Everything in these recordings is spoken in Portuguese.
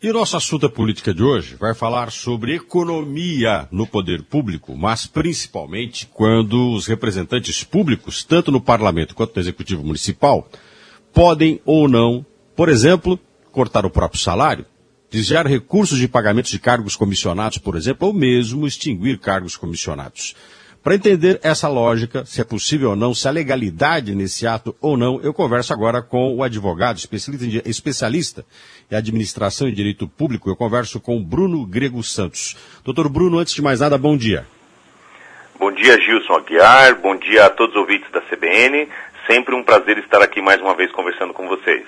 E o nosso assunto política de hoje vai falar sobre economia no poder público, mas principalmente quando os representantes públicos, tanto no parlamento quanto no executivo municipal, podem ou não, por exemplo, cortar o próprio salário, desviar recursos de pagamentos de cargos comissionados, por exemplo, ou mesmo extinguir cargos comissionados. Para entender essa lógica, se é possível ou não, se há legalidade nesse ato ou não, eu converso agora com o advogado, especialista em administração e direito público. Eu converso com o Bruno Grego Santos. Doutor Bruno, antes de mais nada, bom dia. Bom dia, Gilson Aguiar. Bom dia a todos os ouvintes da CBN. Sempre um prazer estar aqui mais uma vez conversando com vocês.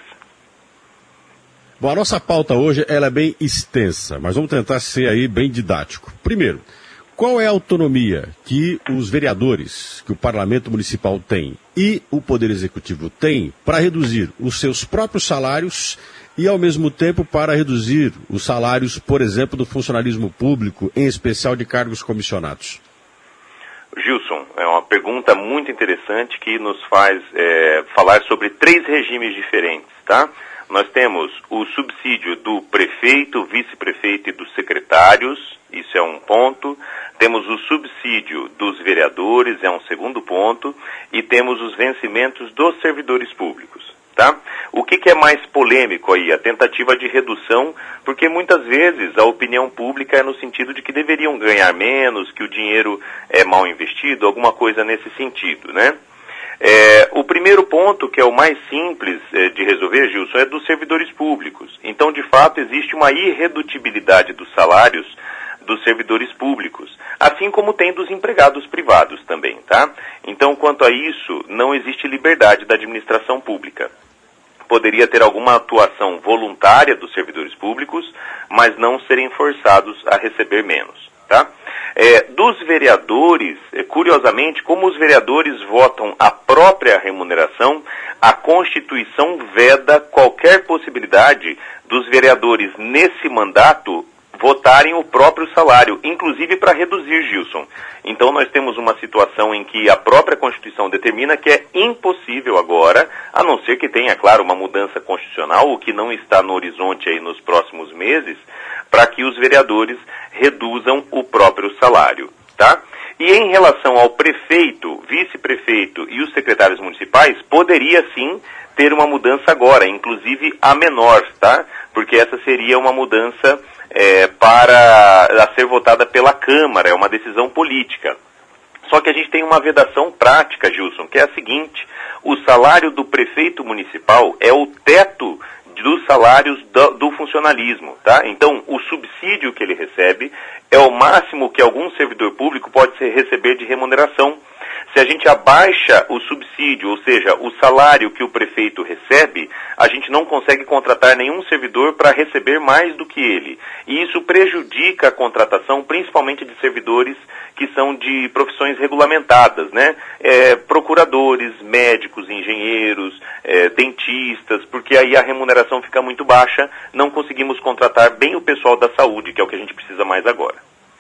Bom, a nossa pauta hoje ela é bem extensa, mas vamos tentar ser aí bem didático. Primeiro, qual é a autonomia que os vereadores, que o Parlamento Municipal tem e o Poder Executivo tem para reduzir os seus próprios salários e, ao mesmo tempo, para reduzir os salários, por exemplo, do funcionalismo público, em especial de cargos comissionados? Gilson, é uma pergunta muito interessante que nos faz falar sobre 3 regimes diferentes, tá? Nós temos o subsídio do prefeito, vice-prefeito e dos secretários, isso é um ponto. Temos o subsídio dos vereadores, é um segundo ponto. E temos os vencimentos dos servidores públicos, tá? O que é mais polêmico aí? A tentativa de redução, porque muitas vezes a opinião pública é no sentido de que deveriam ganhar menos, que o dinheiro é mal investido, alguma coisa nesse sentido, né? O primeiro ponto, que é o mais simples de resolver, Gilson, é dos servidores públicos. Então, de fato, existe uma irredutibilidade dos salários dos servidores públicos, assim como tem dos empregados privados também, tá? Então, quanto a isso, não existe liberdade da administração pública. Poderia ter alguma atuação voluntária dos servidores públicos, mas não serem forçados a receber menos, tá? Dos vereadores, curiosamente, como os vereadores votam a própria remuneração, a Constituição veda qualquer possibilidade dos vereadores nesse mandato votarem o próprio salário, inclusive para reduzir, Gilson. Então nós temos uma situação em que a própria Constituição determina que é impossível agora, a não ser que tenha, claro, uma mudança constitucional, o que não está no horizonte aí nos próximos meses, para que os vereadores reduzam o próprio salário, tá? E em relação ao prefeito, vice-prefeito e os secretários municipais, poderia sim ter uma mudança agora, inclusive a menor, tá? Porque essa seria uma mudança para a ser votada pela Câmara, é uma decisão política. Só que a gente tem uma vedação prática, Gilson, que é a seguinte: o salário do prefeito municipal é o teto dos salários do funcionalismo, tá? Então, o subsídio que ele recebe é o máximo que algum servidor público pode receber de remuneração. Se a gente abaixa o subsídio, ou seja, o salário que o prefeito recebe, a gente não consegue contratar nenhum servidor para receber mais do que ele. E isso prejudica a contratação, principalmente de servidores que são de profissões regulamentadas, né? Procuradores, médicos, engenheiros, dentistas, porque aí a remuneração fica muito baixa, não conseguimos contratar bem o pessoal da saúde, que é o que a gente precisa mais agora.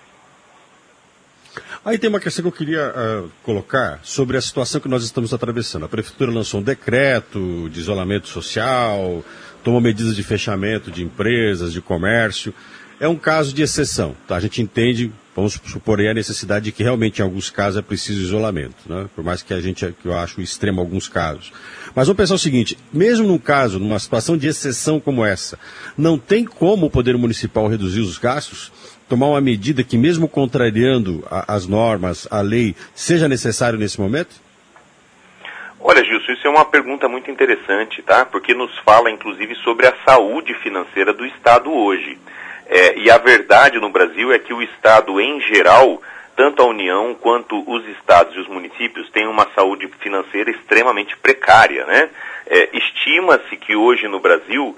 Aí tem uma questão que eu queria colocar sobre a situação que nós estamos atravessando. A Prefeitura lançou um decreto de isolamento social, tomou medidas de fechamento de empresas, de comércio. É um caso de exceção, tá? A gente entende, vamos supor aí a necessidade de que realmente em alguns casos é preciso isolamento, né? Por mais que que eu acho extremo alguns casos. Mas vamos pensar o seguinte: mesmo num caso, numa situação de exceção como essa, não tem como o Poder Municipal reduzir os gastos? Tomar uma medida que, mesmo contrariando as normas, a lei, seja necessário nesse momento? Olha, Gilson, isso é uma pergunta muito interessante, tá? Porque nos fala, inclusive, sobre a saúde financeira do Estado hoje. E a verdade no Brasil é que o Estado, em geral, tanto a União quanto os estados e os municípios têm uma saúde financeira extremamente precária, né? Estima-se que hoje no Brasil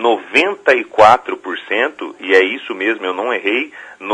94%, e é isso mesmo, eu não errei,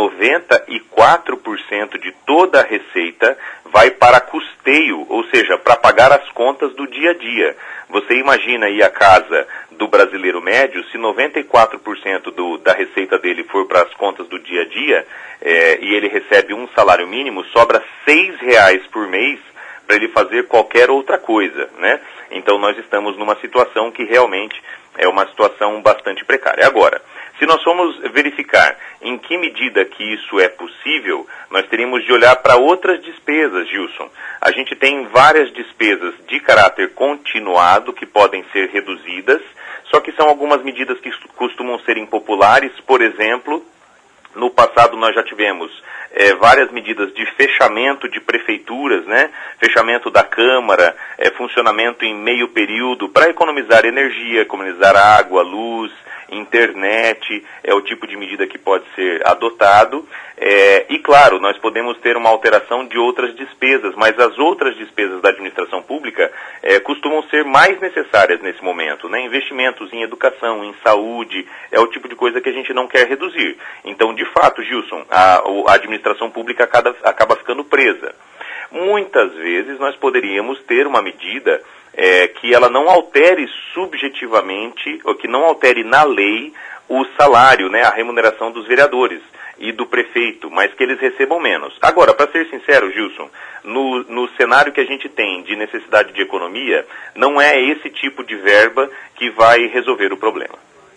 94% de toda a receita vai para custeio, ou seja, para pagar as contas do dia a dia. Você imagina aí a casa do brasileiro médio, se 94% da receita dele for para as contas do dia a dia, e ele recebe um salário mínimo, sobra R$6 por mês para ele fazer qualquer outra coisa, né? Então nós estamos numa situação que realmente é uma situação bastante precária. Agora, Se nós formos verificar em que medida que isso é possível, nós teríamos de olhar para outras despesas, Gilson. A gente tem várias despesas de caráter continuado que podem ser reduzidas, só que são algumas medidas que costumam ser impopulares. Por exemplo, no passado nós já tivemos várias medidas de fechamento de prefeituras, né? Fechamento da Câmara, funcionamento em meio período para economizar energia, economizar água, luz, internet, é o tipo de medida que pode ser adotado. E claro, nós podemos ter uma alteração de outras despesas, mas as outras despesas da administração pública costumam ser mais necessárias nesse momento, né? Investimentos em educação, em saúde, é o tipo de coisa que a gente não quer reduzir. Então, de fato, Gilson, a administração pública acaba ficando presa. Muitas vezes nós poderíamos ter uma medida que ela não altere subjetivamente, ou que não altere na lei o salário, né, a remuneração dos vereadores e do prefeito, mas que eles recebam menos. Agora, para ser sincero, Gilson, no cenário que a gente tem de necessidade de economia, não é esse tipo de verba que vai resolver o problema.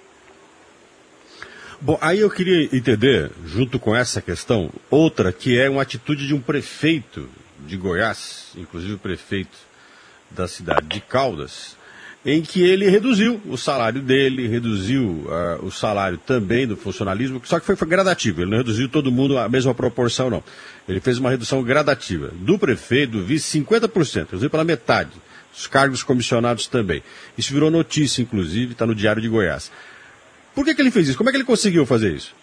Bom, aí eu queria entender, junto com essa questão, outra que é uma atitude de um prefeito de Goiás, inclusive o prefeito da cidade de Caldas, em que ele reduziu o salário dele, reduziu o salário também do funcionalismo, só que foi gradativo, ele não reduziu todo mundo a mesma proporção, não. Ele fez uma redução gradativa. Do prefeito, do vice, 50%, reduziu pela metade. Os cargos comissionados também. Isso virou notícia, inclusive, está no Diário de Goiás. Por que ele fez isso? Como é que ele conseguiu fazer isso?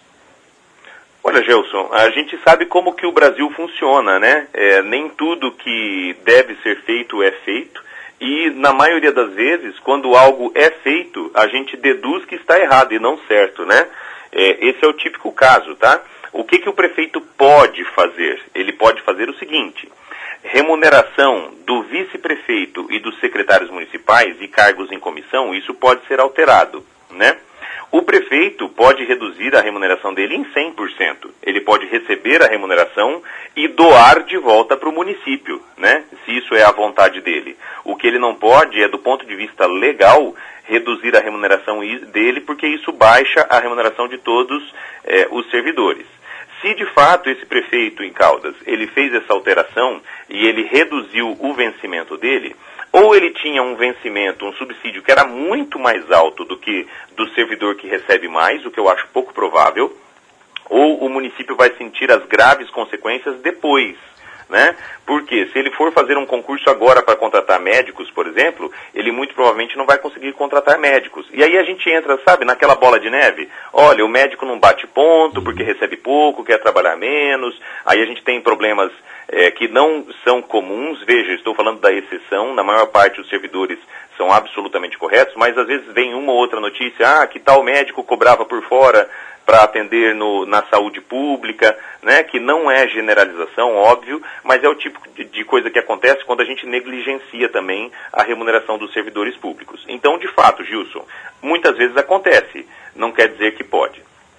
Olha, Gelson, a gente sabe como que o Brasil funciona, né? Nem tudo que deve ser feito é feito. E, na maioria das vezes, quando algo é feito, a gente deduz que está errado e não certo, né? Esse é o típico caso, tá? O que o prefeito pode fazer? Ele pode fazer o seguinte: remuneração do vice-prefeito e dos secretários municipais e cargos em comissão, isso pode ser alterado, né? O prefeito pode reduzir a remuneração dele em 100%. Ele pode receber a remuneração e doar de volta para o município, né? Se isso é a vontade dele. O que ele não pode é, do ponto de vista legal, reduzir a remuneração dele, porque isso baixa a remuneração de todos os servidores. Se de fato esse prefeito em Caldas, ele fez essa alteração e ele reduziu o vencimento dele, ou ele tinha um vencimento, um subsídio que era muito mais alto do que do servidor que recebe mais, o que eu acho pouco provável, ou o município vai sentir as graves consequências depois, né? Porque se ele for fazer um concurso agora para contratar médicos, por exemplo, ele muito provavelmente não vai conseguir contratar médicos. E aí a gente entra, sabe, naquela bola de neve. Olha, o médico não bate ponto porque recebe pouco, quer trabalhar menos. Aí a gente tem problemas que não são comuns. Veja, estou falando da exceção. Na maior parte os servidores são absolutamente corretos, mas às vezes vem uma ou outra notícia, que tal médico cobrava por fora para atender na saúde pública, né, que não é generalização, óbvio, mas é o tipo de coisa que acontece quando a gente negligencia também a remuneração dos servidores públicos. Então, de fato, Gilson, muitas vezes acontece, não quer dizer que pode.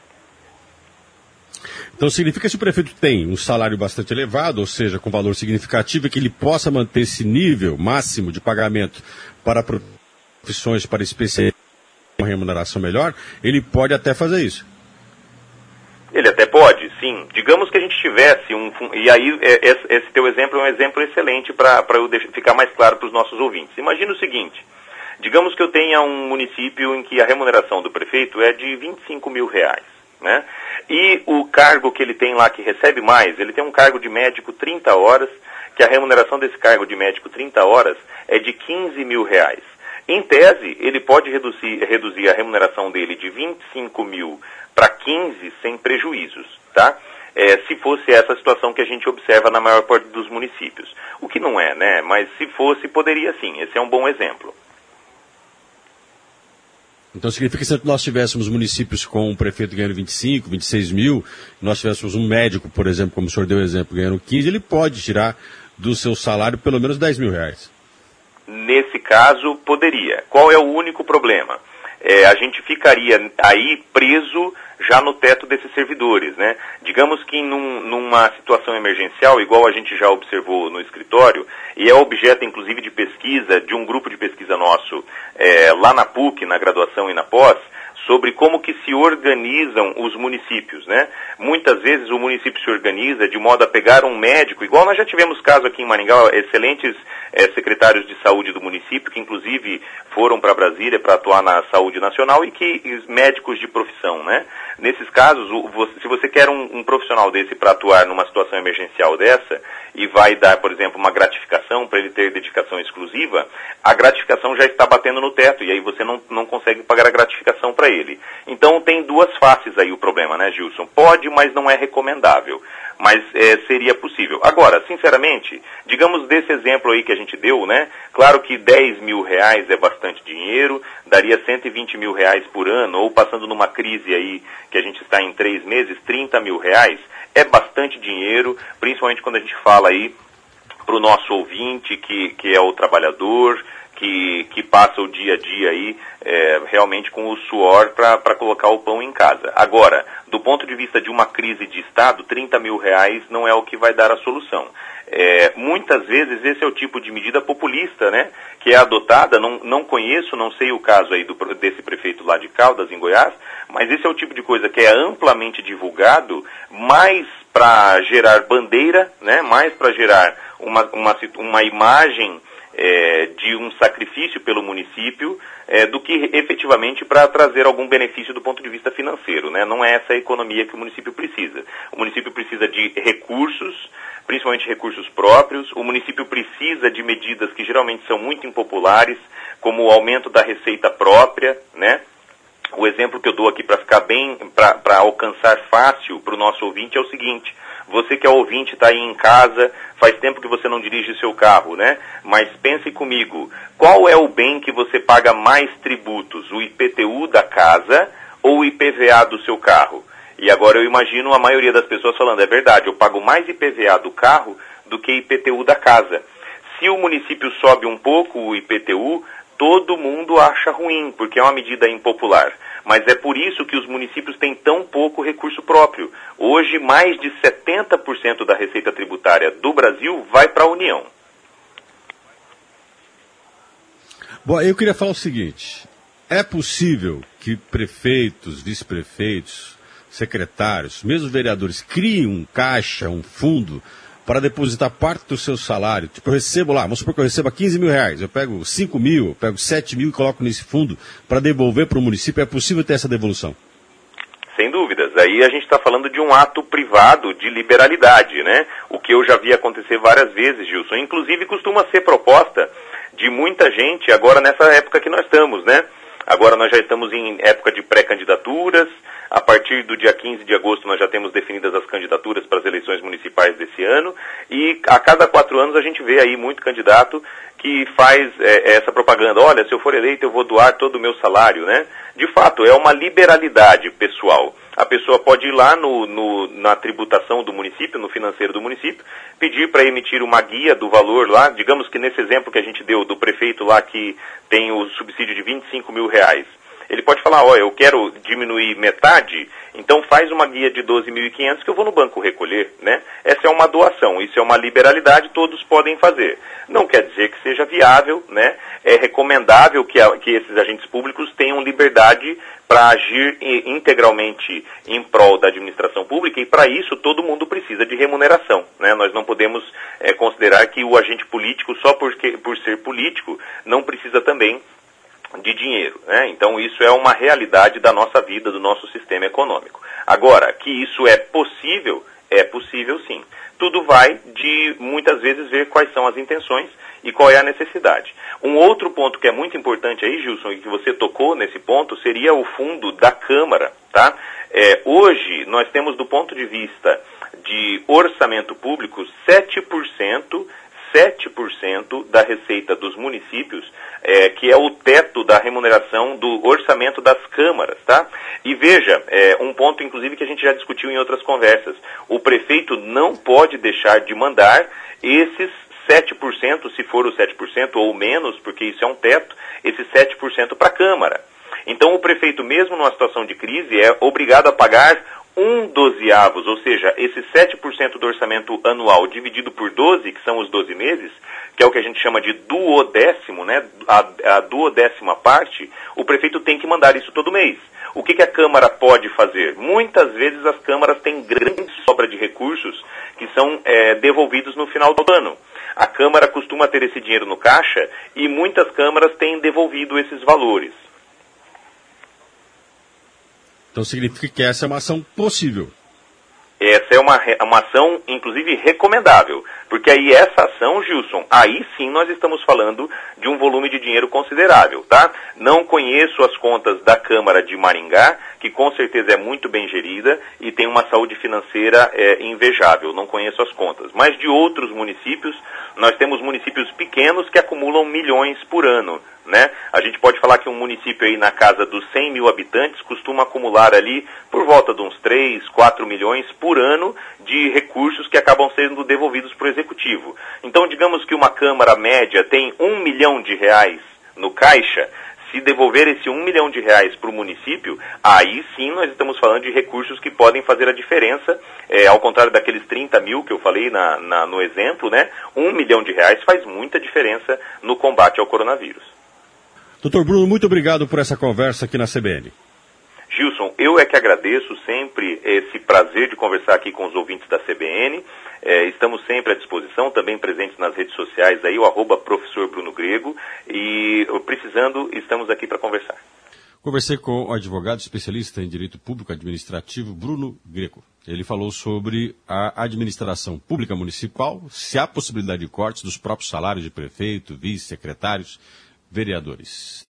Então significa que se o prefeito tem um salário bastante elevado, ou seja, com valor significativo, é que ele possa manter esse nível máximo de pagamento para profissões, para especialistas, uma remuneração melhor, ele pode até fazer isso. Ele até pode, sim. Digamos que a gente tivesse e aí esse teu exemplo é um exemplo excelente para eu ficar mais claro para os nossos ouvintes. Imagina o seguinte: digamos que eu tenha um município em que a remuneração do prefeito é de R$25 mil, né? E o cargo que ele tem lá que recebe mais, ele tem um cargo de médico 30 horas, que a remuneração desse cargo de médico 30 horas é de R$15 mil. Em tese, ele pode reduzir a remuneração dele de 25 mil para 15 sem prejuízos, tá? Se fosse essa situação que a gente observa na maior parte dos municípios. O que não é, né? Mas se fosse, poderia sim. Esse é um bom exemplo. Então significa que se nós tivéssemos municípios com um prefeito ganhando 25, 26 mil, nós tivéssemos um médico, por exemplo, como o senhor deu exemplo, ganhando 15, ele pode tirar do seu salário pelo menos R$10 mil. Nesse caso, poderia. Qual é o único problema? A gente ficaria aí preso já no teto desses servidores, né? Digamos que numa situação emergencial, igual a gente já observou no escritório, e é objeto inclusive de pesquisa, de um grupo de pesquisa nosso lá na PUC, na graduação e na pós, sobre como que se organizam os municípios, né? Muitas vezes o município se organiza de modo a pegar um médico, igual nós já tivemos caso aqui em Maringá, excelentes secretários de saúde do município, que inclusive foram para Brasília para atuar na saúde nacional e médicos de profissão, né? Nesses casos, se você quer um profissional desse para atuar numa situação emergencial dessa e vai dar, por exemplo, uma gratificação para ele ter dedicação exclusiva, a gratificação já está batendo no teto e aí você não consegue pagar a gratificação para ele. Então tem duas faces aí o problema, né, Gilson? Pode, mas não é recomendável. Mas seria possível. Agora, sinceramente, digamos desse exemplo aí que a gente deu, né? Claro que R$10 mil é bastante dinheiro, daria R$120 mil por ano, ou passando numa crise aí que a gente está em 3 meses, R$30 mil, é bastante dinheiro, principalmente quando a gente fala aí para o nosso ouvinte, que é o trabalhador, que passa o dia a dia aí realmente com o suor para colocar o pão em casa. Agora, do ponto de vista de uma crise de Estado, R$30 mil não é o que vai dar a solução. Muitas vezes esse é o tipo de medida populista, né, que é adotada, não conheço, não sei o caso aí desse prefeito lá de Caldas, em Goiás, mas esse é o tipo de coisa que é amplamente divulgado, mais para gerar bandeira, né, mais para gerar uma imagem de um sacrifício pelo município, do que efetivamente para trazer algum benefício do ponto de vista financeiro, né? Não é essa a economia que o município precisa. O município precisa de recursos, principalmente recursos próprios. O município precisa de medidas que geralmente são muito impopulares, como o aumento da receita própria, né? O exemplo que eu dou aqui para ficar bem, para alcançar fácil para o nosso ouvinte é o seguinte: você que é ouvinte, está aí em casa, faz tempo que você não dirige o seu carro, né? Mas pense comigo, qual é o bem que você paga mais tributos? O IPTU da casa ou o IPVA do seu carro? E agora eu imagino a maioria das pessoas falando, é verdade, eu pago mais IPVA do carro do que IPTU da casa. Se o município sobe um pouco o IPTU, todo mundo acha ruim, porque é uma medida impopular. Mas é por isso que os municípios têm tão pouco recurso próprio. Hoje, mais de 70% da receita tributária do Brasil vai para a União. Bom, eu queria falar o seguinte: é possível que prefeitos, vice-prefeitos, secretários, mesmo vereadores, criem um caixa, um fundo, para depositar parte do seu salário? Tipo, eu recebo lá, vamos supor que eu receba R$15 mil, eu pego 5 mil, eu pego 7 mil e coloco nesse fundo para devolver para o município. É possível ter essa devolução? Sem dúvidas. Aí a gente está falando de um ato privado de liberalidade, né? O que eu já vi acontecer várias vezes, Gilson. Inclusive costuma ser proposta de muita gente agora nessa época que nós estamos, né? Agora nós já estamos em época de pré-candidaturas. A partir do dia 15 de agosto nós já temos definidas as candidaturas para as eleições municipais desse ano. E a cada 4 anos a gente vê aí muito candidato que faz essa propaganda. Olha, se eu for eleito eu vou doar todo o meu salário, né? De fato, é uma liberalidade pessoal. A pessoa pode ir lá na tributação do município, no financeiro do município, pedir para emitir uma guia do valor lá. Digamos que nesse exemplo que a gente deu do prefeito lá que tem o subsídio de R$25 mil. Ele pode falar, eu quero diminuir metade, então faz uma guia de 12.500 que eu vou no banco recolher, né? Essa é uma doação, isso é uma liberalidade, todos podem fazer. Não quer dizer que seja viável, né? É recomendável que esses agentes públicos tenham liberdade para agir integralmente em prol da administração pública, e para isso todo mundo precisa de remuneração, né? Nós não podemos considerar que o agente político, só por ser político, não precisa também de dinheiro, né? Então isso é uma realidade da nossa vida, do nosso sistema econômico. Agora, que isso é possível sim. Tudo vai de, muitas vezes, ver quais são as intenções e qual é a necessidade. Um outro ponto que é muito importante aí, Gilson, e que você tocou nesse ponto, seria o fundo da Câmara, tá? Hoje, nós temos, do ponto de vista de orçamento público, 7% da receita dos municípios, que é o teto da remuneração do orçamento das câmaras, tá? E veja, um ponto inclusive que a gente já discutiu em outras conversas, o prefeito não pode deixar de mandar esses 7%, se for o 7% ou menos, porque isso é um teto, esses 7% para a Câmara. Então o prefeito, mesmo numa situação de crise, é obrigado a pagar 1/12, ou seja, esse 7% do orçamento anual dividido por 12, que são os 12 meses, que é o que a gente chama de duodécimo, né? A duodécima parte, o prefeito tem que mandar isso todo mês. O que a Câmara pode fazer? Muitas vezes as câmaras têm grande sobra de recursos que são devolvidos no final do ano. A Câmara costuma ter esse dinheiro no caixa e muitas câmaras têm devolvido esses valores. Então significa que essa é uma ação possível. Essa é uma ação, inclusive, recomendável. Porque aí essa ação, Gilson, aí sim nós estamos falando de um volume de dinheiro considerável, tá? Não conheço as contas da Câmara de Maringá, que com certeza é muito bem gerida e tem uma saúde financeira invejável. Não conheço as contas. Mas de outros municípios, nós temos municípios pequenos que acumulam milhões por ano, né? A gente pode falar que um município aí na casa dos 100 mil habitantes costuma acumular ali por volta de uns 3, 4 milhões por ano de recursos que acabam sendo devolvidos para o Executivo. Então, digamos que uma Câmara média tem R$1 milhão no caixa. Se devolver esse R$1 milhão para o município, aí sim nós estamos falando de recursos que podem fazer a diferença, ao contrário daqueles 30 mil que eu falei no exemplo, né? R$1 milhão faz muita diferença no combate ao coronavírus. Doutor Bruno, muito obrigado por essa conversa aqui na CBN. Gilson, eu é que agradeço sempre esse prazer de conversar aqui com os ouvintes da CBN. Estamos sempre à disposição, também presentes nas redes sociais aí, o @professor Bruno Grego, e precisando, estamos aqui para conversar. Conversei com o advogado especialista em direito público administrativo, Bruno Grego. Ele falou sobre a administração pública municipal, se há possibilidade de cortes dos próprios salários de prefeito, vice-secretários, vereadores.